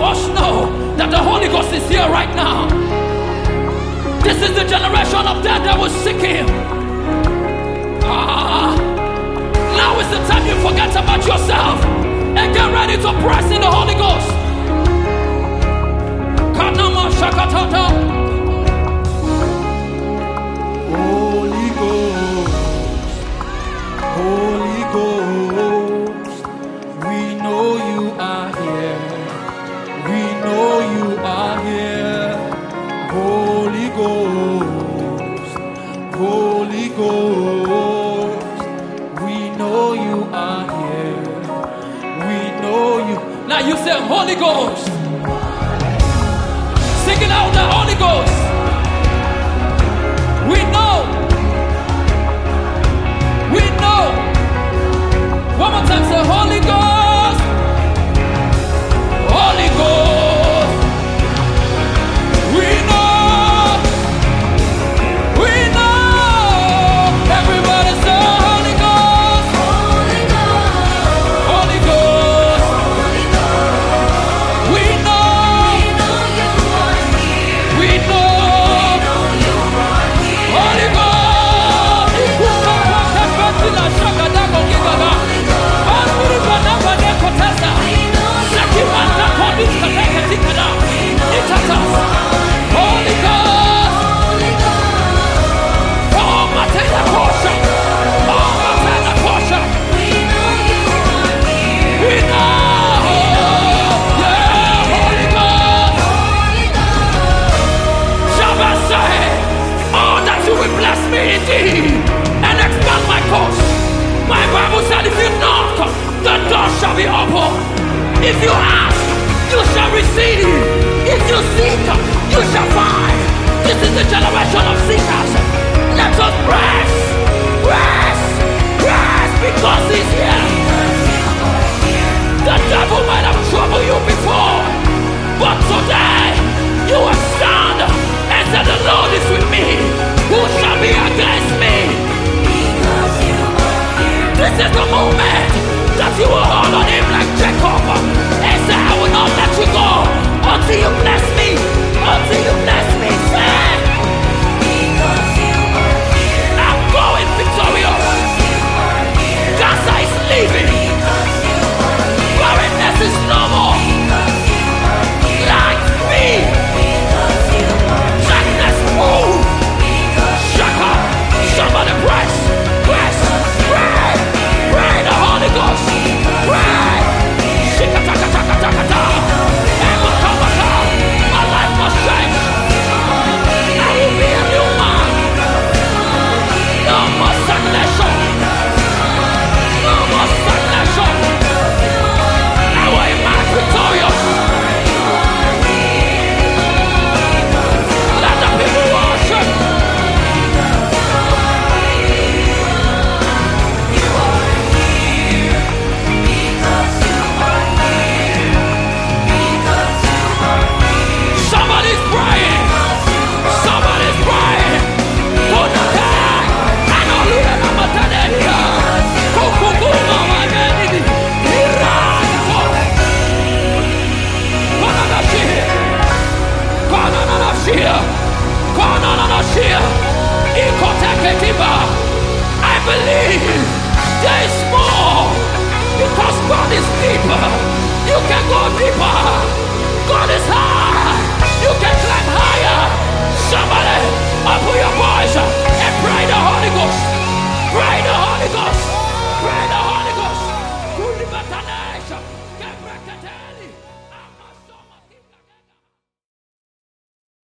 must know that the Holy Ghost is here right now. This is the generation of them that will seek Him. Now is the time you forget about yourself and get ready to press in the Holy Ghost. Kanama Shakatata. Holy Ghost, Holy Ghost, we know you are here. We know you are here. Holy Ghost, Holy Ghost, we know you are here. We know you. Now you say Holy Ghost. Sing it out, the Holy Ghost. We know. We know. One more time, say Holy Ghost. Holy Ghost. We know. We know. Everybody say Holy Ghost. Holy Ghost. Holy Ghost. Holy Ghost. We know. We know you are here. We know. We know you are here. Holy Ghost. Holy Ghost. Holy Ghost. Oh, Matenda Kosha. Oh, Matenda Kosha. We know you are here. We know. Yeah, Holy Ghost. Holy Ghost. Shabbat say, oh, that you will bless me indeed and expand my course. My Bible said, if you knock, the door shall be open. If you ask, you shall receive. If you seek, you shall find. This is the generation of seekers. Let us press, press, press, because He's here.